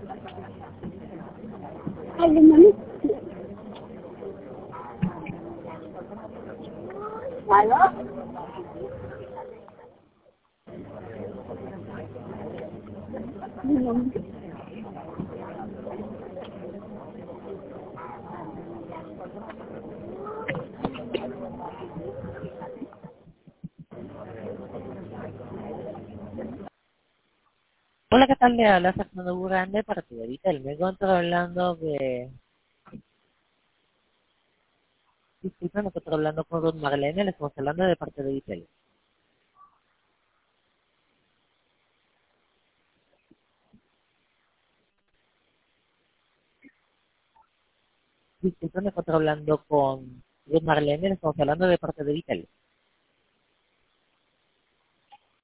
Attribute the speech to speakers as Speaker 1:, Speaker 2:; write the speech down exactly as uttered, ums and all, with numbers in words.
Speaker 1: Ay, mami. ¿Aló?
Speaker 2: Hola, ¿qué tal? Le habla Fernando Burán de parte de Vitel. Me encuentro hablando de... Disculpen, me encuentro hablando con Ruth Marlene, le estamos hablando de parte de Vitel. Disculpen, me encuentro hablando con Ruth Marlene, le estamos hablando de parte de Vitel.